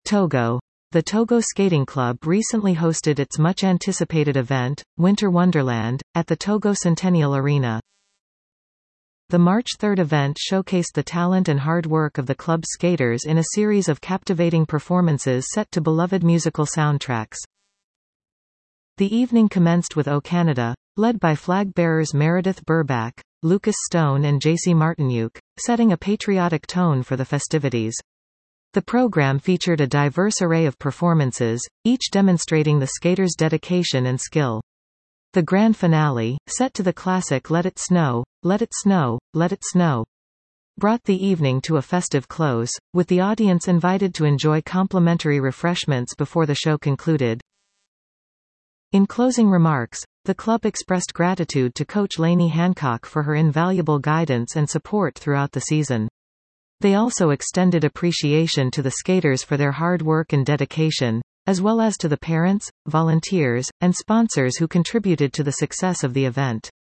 Togo. The Togo Skating Club recently hosted its much-anticipated event, Winter Wonderland, at the Togo Centennial Arena. The March 3 event showcased the talent and hard work of the club's skaters in a series of captivating performances set to beloved musical soundtracks. The evening commenced with O Canada, led by flag-bearers Meredith Burback, Lucas Stone and JC Martinuke, setting a patriotic tone for the festivities. The program featured a diverse array of performances, each demonstrating the skaters' dedication and skill. The grand finale, set to the classic Let It Snow, Let It Snow, Let It Snow, brought the evening to a festive close, with the audience invited to enjoy complimentary refreshments before the show concluded. In closing remarks, the club expressed gratitude to coach Lainey Hancock for her invaluable guidance and support throughout the season. They also extended appreciation to the skaters for their hard work and dedication, as well as to the parents, volunteers, and sponsors who contributed to the success of the event.